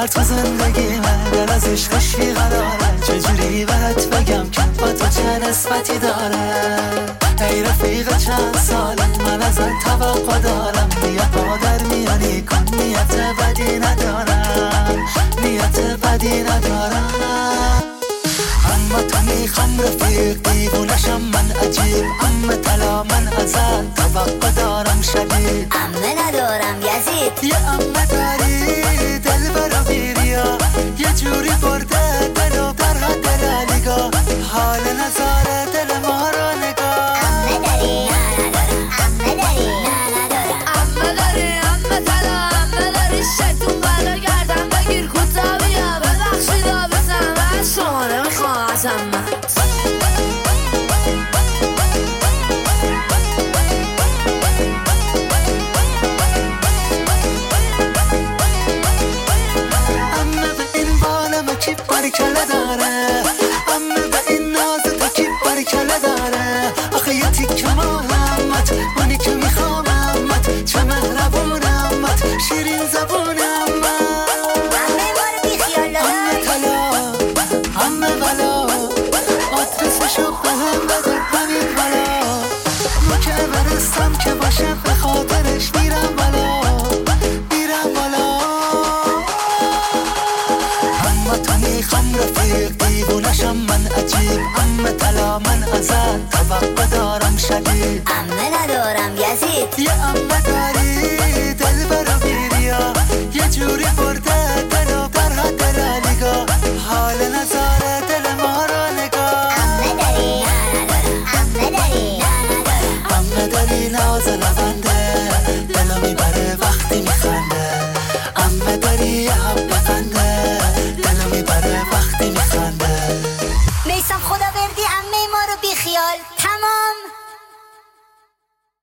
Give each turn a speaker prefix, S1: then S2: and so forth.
S1: خبر تو زندگی من دل از عشقش بیقراره، چجوری بهت بگم که با تو چه نسبتی داره. ای رفیق چند ساله من ازت توقع دارم، بیا پادر میانی کن، نیت بدی ندارم، نیت بدی ندارم. اما تو میخوام رفیق دیوونشم من عجیب، اما طلا من ازت توقع دارم شدید.
S2: امه ندارم یزید،
S1: یه امه داری دل برا بیریا، یه جوری برده دلو در حد نگاه، حال نظاره دل ما را نگاه.
S2: امه داری نه ندارم، امه داری نه ندارم،
S3: امه داری امه طلا، امه داری شیطون بلا گردن بگیر کوتا بیا، ببخشیدا بزن از شما نمیخوام از امه.
S1: کی باریکله داره، امه به این ناز تا کی باریکله داره. آخه یه تیکه محمد منی که میخوام امت، چه مهربونمت شیرین زبونم.
S2: امه بارو بی خیال
S1: امه طلا امه بلا، آدرسشو بهم بده همین بلا، ما که برستم که باشه به خاطرش میرم بلا، میرم بلا. اما تو میخوام رفیق دیوونشم من عجیب، امه طلا من ازت توقع دارم شدید.
S2: امه ندارم یزید،
S1: یه امه داری دل بر